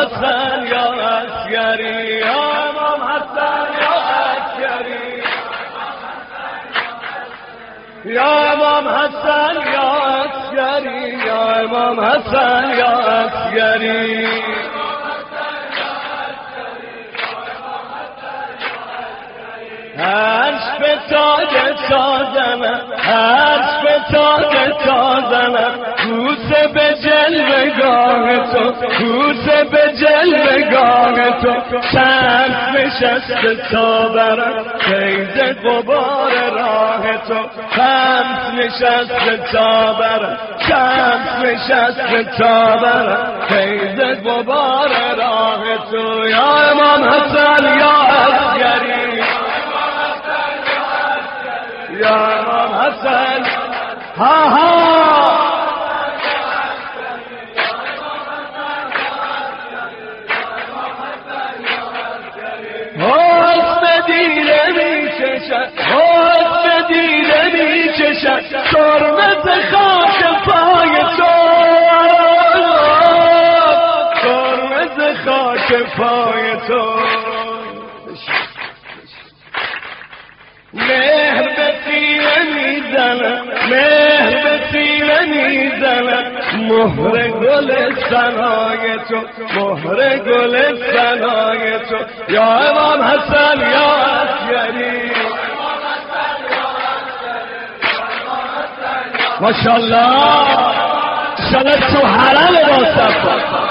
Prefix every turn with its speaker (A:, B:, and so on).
A: حسن یا عسکری، یا امام حسن یا عسکری، یا امام حسن یا عسکری، یا امام حسن یا عسکری. هرش به تاج تازنم، هرش به تاج تازنم، بوسه به جلوگاه تو، بوسه به جلوگاه تو، شمس نشسته تا برم فیض غبار راه تو، شمس نشسته تا برم، شمس نشسته تا برم فیض غبار راه تو. یا امام حسن یا عسکری، یا امام حسن، ها ها حسن دیده می چشد، حسن دیده می چشد، ترمز خاک پای تو، ترمز خاک پای تو. مهر به سینه میزنم، مهر به سینه میزنم، مهر گل سنای تو، مهر گل سنای تو. یا امام حسن یا عسکری، ماشاءالله، انشاءالله تو حرم با صفا.